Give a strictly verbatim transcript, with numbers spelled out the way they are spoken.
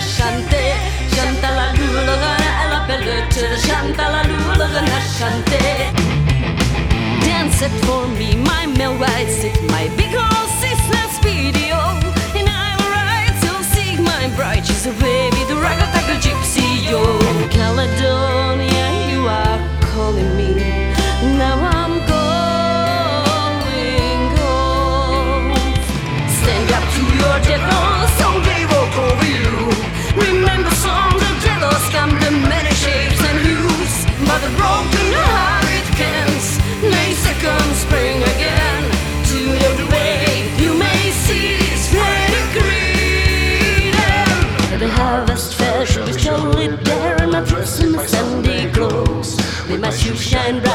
Shante, Shanta la lula, la belle to the Shanta la lula, Shante. Dance it for me, my male rights, it might be cause it's not video. And I'm right, so seek my bride, she's a baby, the ragtag gypsy, yo. In Caledonia, you are calling me, now I'm going home. Stand up to your devil, someday walk over you. Remember songs of jealous come to many shapes and hues, but the broken heart it can't. May second spring again to the way you may see it's very green. And the harvest fair should be totally there, and my dress in my sandy clothes, with my shoes shine bright.